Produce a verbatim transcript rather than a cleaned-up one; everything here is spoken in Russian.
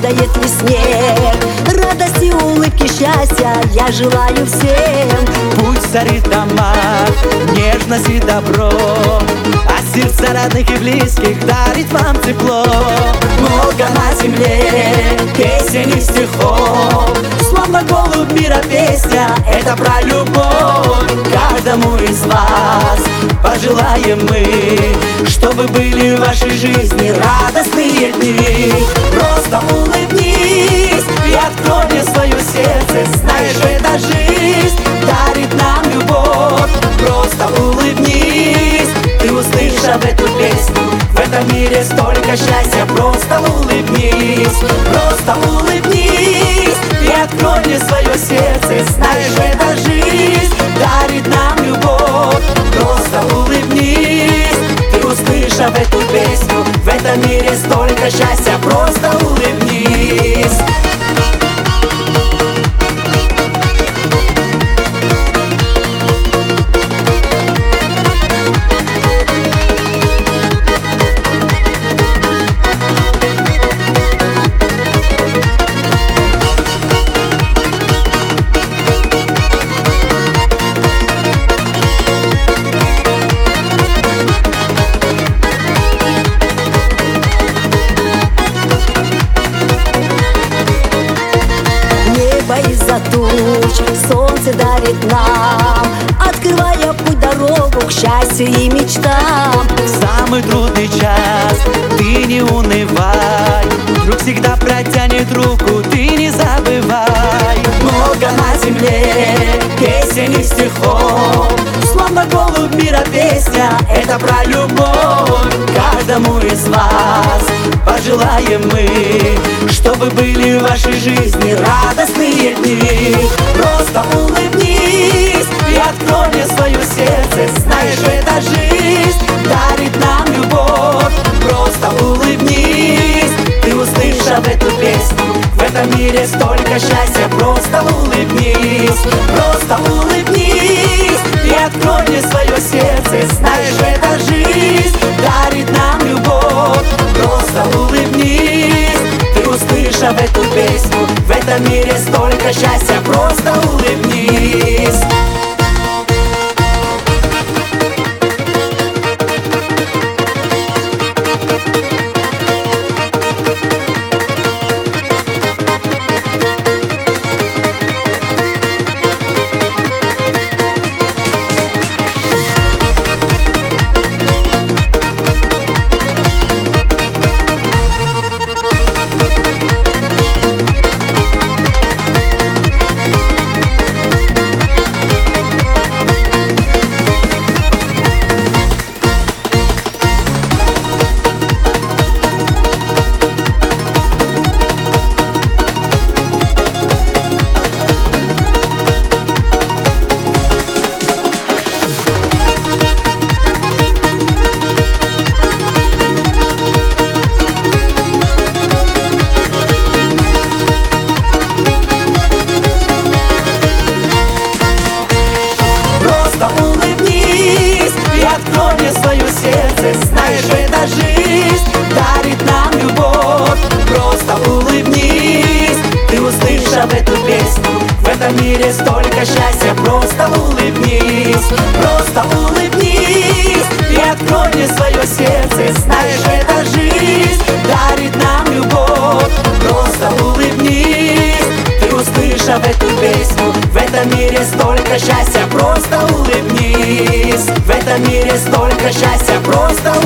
падает ли снег. Радости, улыбки, счастья я желаю всем. Пусть царит дома, нежность и добро, а сердца родных и близких дарит вам тепло. Много на земле песен и стихов, словно голубь мира песня, это про любовь. Каждому из вас пожелаем мы, чтобы были в вашей жизни радостные дни. Просто улыбнись и открой мне свое сердце. Знаешь, эта жизнь дарит нам любовь. Просто улыбнись, ты услышав эту песню. В этом мире столько счастья. Просто улыбнись, просто улыбнись и открой мне свое сердце. Знаешь, эта жизнь дарит нам любовь. Просто улыбнись, ты услышав эту песню. В этом мире столько счастья. Просто улыбнись. Из-за туч солнце дарит нам, открывая путь, дорогу к счастью и мечтам. В самый трудный час ты не унывай, друг всегда протянет руку, ты не забывай. Много на земле песен и стихов, словно голубь мира песня, это про любовь. Каждому из вас пожелаем мы, чтобы были в вашей жизни радостные дни. Просто улыбнись и открой мне свое сердце. Знаешь, эта жизнь дарит нам любовь. Просто улыбнись, ты услышав эту песню. В этом мире столько счастья. Просто улыбнись, просто улыбнись и открой мне свое сердце. Знаешь, эта жизнь дарит нам любовь. Просто улыбнись, ты услышав эту песню. В этом мире столько счастья. Просто улыбнись. Открой мне свое сердце. Знаешь, эта жизнь дарит нам любовь. Просто улыбнись, ты услышав эту песню. В этом мире столько счастья. Просто улыбнись, просто улыбнись и открой мне свое сердце. Знаешь, эта жизнь дарит нам любовь. Просто улыбнись, ты услышав эту песню. В этом мире столько счастья. Просто улыбнись, в этом мире столько счастья. Просто